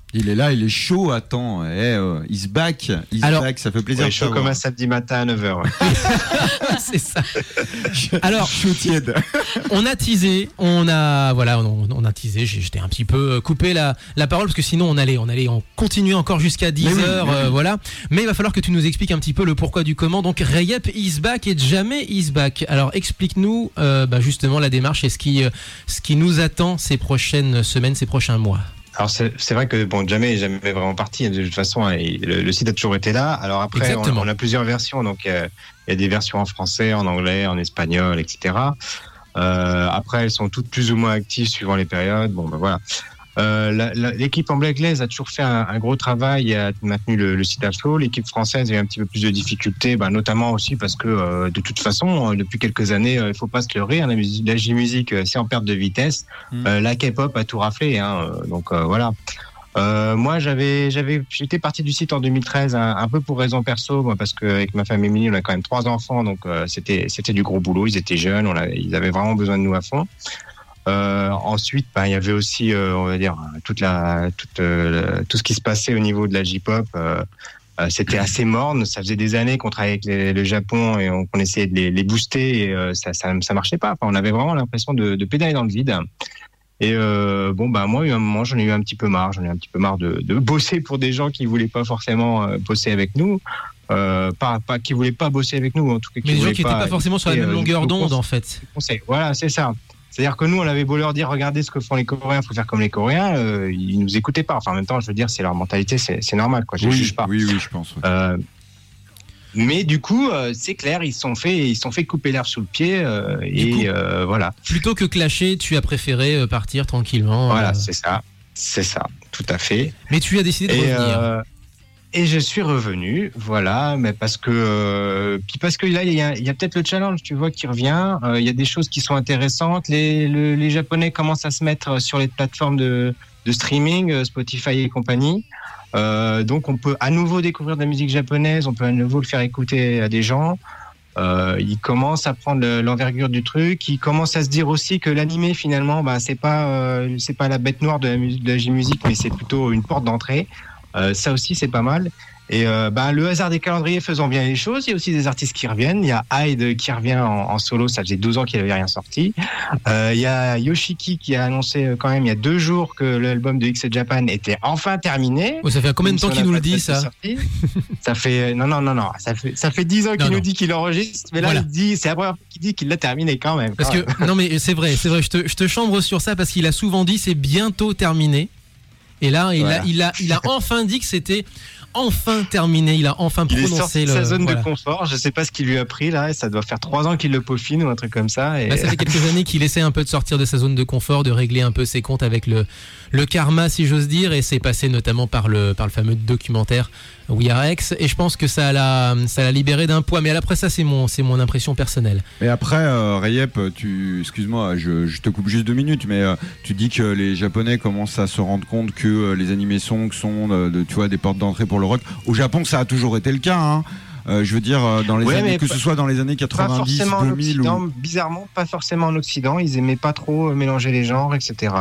Il est là, il est chaud, attends, he's back, ça fait plaisir. Ouais, chaud comme un samedi matin à 9h. Ouais. C'est ça. Alors, chaud tiède. On a teasé, on a teasé, j'étais un petit peu coupé la parole parce que sinon on continuait encore jusqu'à 10h, voilà. Mais il va falloir que tu nous expliques un petit peu le pourquoi du comment. Donc Rayep is back et jamais is back. Alors explique-nous justement la démarche et ce qui nous attend ces prochaines semaines, ces prochains mois. Alors c'est vrai que jamais vraiment parti. De toute façon, le site a toujours été là. Alors après, on a plusieurs versions. Donc il y a des versions en français, en anglais, en espagnol, etc. Après, elles sont toutes plus ou moins actives suivant les périodes. Voilà. L'équipe anglaise a toujours fait un gros travail et a maintenu le site à flot. L'équipe française a eu un petit peu plus de difficultés, notamment aussi parce que de toute façon, depuis quelques années, il faut pas se leurrer, la J-Music, c'est en perte de vitesse. La K-pop a tout raflé, donc voilà. Moi, j'étais parti du site en 2013, un peu pour raison perso, moi, parce qu'avec ma femme Émilie, on a quand même 3 enfants, donc c'était du gros boulot. Ils étaient jeunes, ils avaient vraiment besoin de nous à fond. Ensuite, il y avait aussi, on va dire, tout ce qui se passait au niveau de la J-pop. C'était assez morne. Ça faisait des années qu'on travaillait avec le Japon et qu'on essayait de les booster et ça marchait pas. Enfin, on avait vraiment l'impression de pédaler dans le vide. Et moi, à un moment, j'en ai eu un petit peu marre. J'en ai eu un petit peu marre de bosser pour des gens qui voulaient pas forcément bosser avec nous. Pas qui voulaient pas bosser avec nous, en tout cas. Mais des gens qui n'étaient pas forcément sur la même longueur d'onde, en fait. Voilà, c'est ça. C'est-à-dire que nous, on avait beau leur dire, regardez ce que font les Coréens, faut faire comme les Coréens, ils nous écoutaient pas. Enfin, en même temps, je veux dire, c'est leur mentalité, c'est normal, quoi. Je juge pas. Oui, je pense. Mais du coup, c'est clair, ils se sont fait couper l'herbe sous le pied, voilà. Plutôt que clasher, tu as préféré partir tranquillement. Voilà, c'est ça, tout à fait. Mais tu as décidé de revenir. Et je suis revenu, voilà, mais parce que là il y a peut-être le challenge, tu vois, qui revient. Il y a des choses qui sont intéressantes. Les Japonais commencent à se mettre sur les plateformes de streaming, Spotify et compagnie. Donc on peut à nouveau découvrir de la musique japonaise, on peut à nouveau le faire écouter à des gens. Ils commencent à prendre l'envergure du truc. Ils commencent à se dire aussi que l'animé finalement, c'est pas la bête noire de la J-music, mais c'est plutôt une porte d'entrée. Ça aussi c'est pas mal et le hasard des calendriers faisant bien les choses, il y a aussi des artistes qui reviennent. Il y a Hyde qui revient en solo, ça faisait 12 ans qu'il avait rien sorti. Il y a Yoshiki qui a annoncé quand même il y a 2 jours que l'album de X Japan était enfin terminé. Ça fait combien de temps qu'il nous le dit, ça? Ça fait non, ça fait 10 ans qu'il nous dit qu'il enregistre, mais là il dit, c'est la première fois qu'il dit qu'il l'a terminé quand même. Parce que non, mais c'est vrai, je te chambre sur ça parce qu'il a souvent dit c'est bientôt terminé. Et là, il a enfin dit que c'était enfin terminé. Il a enfin prononcé il est sorti de sa zone de confort. Je sais pas ce qu'il lui a pris là. Ça doit faire 3 ans qu'il le peaufine ou un truc comme ça. Ça fait quelques années qu'il essaie un peu de sortir de sa zone de confort, de régler un peu ses comptes avec le karma, si j'ose dire. Et c'est passé notamment par le fameux documentaire We Are X. Et je pense que ça l'a libéré d'un poids. Mais après ça, c'est mon impression personnelle. Et après, Rayep, excuse-moi, je te coupe juste 2 minutes, mais tu dis que les Japonais commencent à se rendre compte que les animés songs sont tu vois, des portes d'entrée pour le rock. Au Japon, ça a toujours été le cas, hein. Je veux dire, dans les années, que ce soit dans les années 90, 2000 bizarrement, pas forcément en Occident. Ils aimaient pas trop mélanger les genres, etc.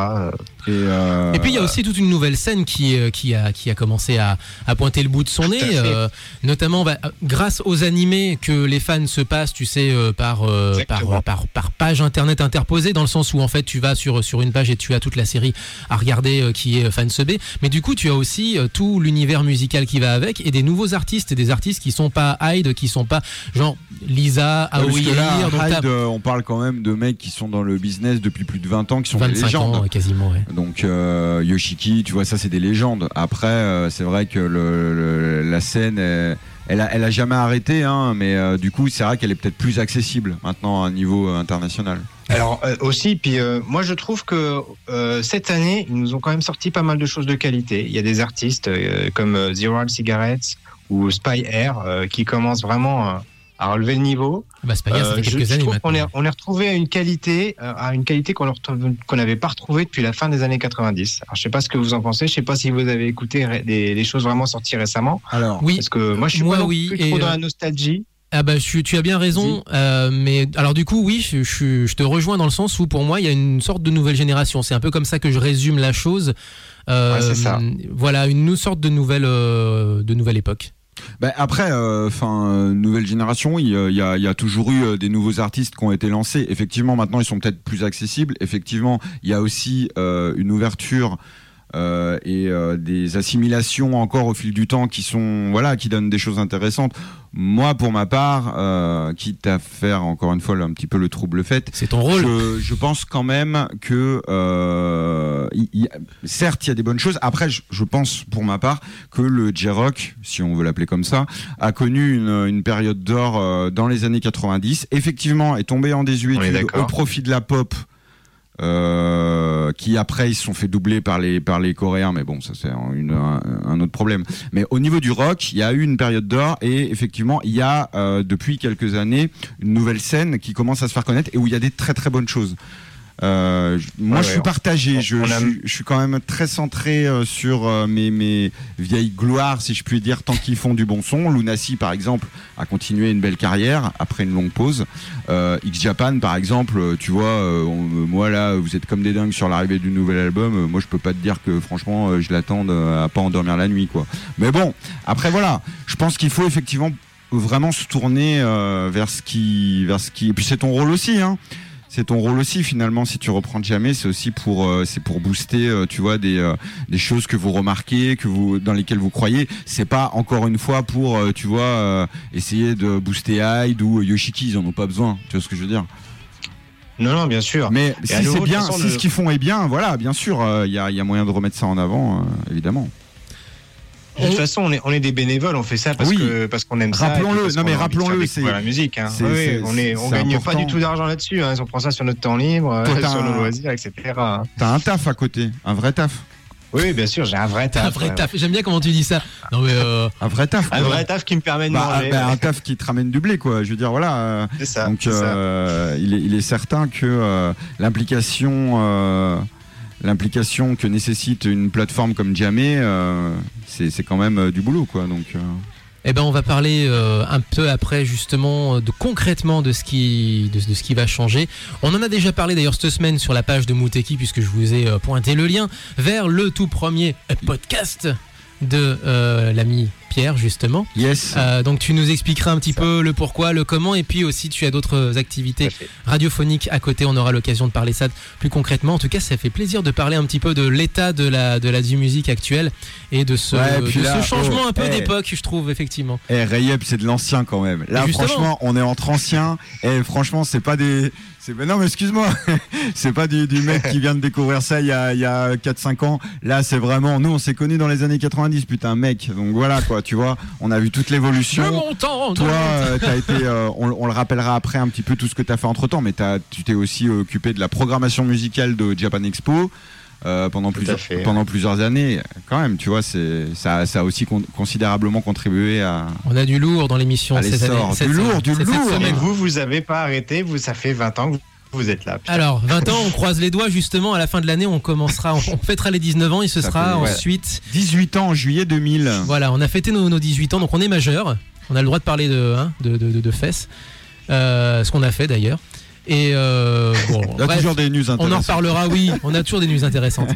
Et puis il y a aussi toute une nouvelle scène qui a commencé à pointer le bout de son nez, notamment grâce aux animés que les fans se passent, tu sais, par page internet interposée, dans le sens où en fait tu vas sur une page et tu as toute la série à regarder qui est fansubé. Mais du coup tu as aussi tout l'univers musical qui va avec et des nouveaux artistes et des artistes qui sont pas Hyde, qui sont pas genre Lisa, Aoi. Hyde, on parle quand même de mecs qui sont dans le business depuis plus de 20 ans, qui sont des légendes. 25 ans, quasiment, ouais. Donc Yoshiki, tu vois, ça c'est des légendes. Après, c'est vrai que la scène, elle a jamais arrêté, hein, mais du coup, c'est vrai qu'elle est peut-être plus accessible maintenant à un niveau international. Alors aussi, puis moi je trouve que cette année, ils nous ont quand même sorti pas mal de choses de qualité. Il y a des artistes comme Zero Cigarettes ou Spy Air qui commencent vraiment à relever le niveau. Spy Air, ça fait quelques années maintenant. On est retrouvé à une qualité qu'on n'avait pas retrouvée depuis la fin des années 90. Alors je sais pas ce que vous en pensez, je sais pas si vous avez écouté des choses vraiment sorties récemment. Alors oui, parce que moi je suis pas trop dans la nostalgie. Ah bah tu as bien raison, mais alors du coup oui, je te rejoins dans le sens où pour moi il y a une sorte de nouvelle génération. C'est un peu comme ça que je résume la chose. C'est ça. Voilà, une sorte de nouvelle époque. Bah après, nouvelle génération, il y a toujours eu des nouveaux artistes qui ont été lancés. Effectivement, maintenant ils sont peut-être plus accessibles. Effectivement, il y a aussi une ouverture. Et des assimilations encore au fil du temps qui donnent des choses intéressantes. Moi, pour ma part, quitte à faire encore une fois un petit peu le trouble fait, c'est ton rôle. Je pense quand même que certes il y a des bonnes choses. Après, je pense pour ma part que le J-Rock, si on veut l'appeler comme ça, a connu une période d'or dans les années 90. Effectivement, est tombé en désuétude au profit de la pop. Qui après ils se sont fait doubler par les Coréens, mais bon, ça c'est un autre problème. Mais au niveau du rock, il y a eu une période d'or et effectivement il y a depuis quelques années une nouvelle scène qui commence à se faire connaître et où il y a des très très bonnes choses. Je suis partagé. Je suis quand même très centré sur mes vieilles gloires, si je puis dire, tant qu'ils font du bon son. Lunacy, par exemple, a continué une belle carrière après une longue pause. X-Japan, par exemple, tu vois, moi là, vous êtes comme des dingues sur l'arrivée du nouvel album. Moi, je peux pas te dire que franchement, je l'attends à pas endormir la nuit, quoi. Mais bon, après voilà, je pense qu'il faut effectivement vraiment se tourner vers ce qui. Et puis c'est ton rôle aussi, hein. C'est ton rôle aussi finalement, si tu reprends Jamais, c'est aussi pour booster tu vois des choses que vous remarquez, dans lesquelles vous croyez. C'est pas encore une fois pour tu vois essayer de booster Hyde ou Yoshiki, ils en ont pas besoin, tu vois ce que je veux dire. Non, bien sûr. Mais si c'est bien, si ce qu'ils font est bien, voilà, bien sûr, il y a moyen de remettre ça en avant, évidemment. De toute façon, on est des bénévoles, on fait ça parce qu'on aime ça. Rappelons-le, c'est la musique. Hein. On gagne pas du tout d'argent là-dessus. Hein. On prend ça sur notre temps libre, sur nos loisirs, etc. T'as un taf à côté, un vrai taf. Oui, bien sûr, j'ai un vrai taf. Un vrai taf. J'aime bien comment tu dis ça. Non mais un vrai taf. Un vrai taf qui me permet de manger. Un taf qui te ramène du blé, quoi. Je veux dire, voilà. C'est ça. Donc, il est certain que l'implication que nécessite une plateforme comme Jamais, c'est quand même du boulot, quoi. Donc, Eh ben, on va parler un peu après justement concrètement de ce qui va changer. On en a déjà parlé d'ailleurs cette semaine sur la page de Mouteki, puisque je vous ai pointé le lien vers le tout premier podcast de l'ami Pierre, justement. Yes. Donc tu nous expliqueras un petit peu le pourquoi, le comment, et puis aussi tu as d'autres activités radiophoniques à côté. On aura l'occasion de parler ça plus concrètement. En tout cas, ça fait plaisir de parler un petit peu de l'état de la musique actuelle et de ce changement un peu d'époque, je trouve, effectivement. Ray-Up, c'est de l'ancien quand même. Là, franchement, on est entre anciens. Et franchement, c'est pas des... Non mais excuse-moi, c'est pas du mec qui vient de découvrir ça il y a 4-5 ans. Là c'est vraiment, nous on s'est connus dans les années 90, putain mec. Donc voilà quoi, tu vois, on a vu toute l'évolution. Toi t'as été, on le rappellera après un petit peu tout ce que t'as fait entre temps, mais tu t'es aussi occupé de la programmation musicale de Japan Expo. Pendant plusieurs années, quand même, tu vois, ça a aussi considérablement contribué à. On a du lourd dans l'émission cette année. Du lourd. Mais vous avez pas arrêté, ça fait 20 ans que vous êtes là. Putain. Alors, 20 ans, on croise les doigts, justement, à la fin de l'année, on fêtera les 19 ans et ce sera ensuite. 18 ans en juillet 2000. Voilà, on a fêté nos 18 ans, donc on est majeur. On a le droit de parler de fesses. Ce qu'on a fait d'ailleurs. Et il y a toujours des news intéressantes. On en reparlera, oui, on a toujours des news intéressantes.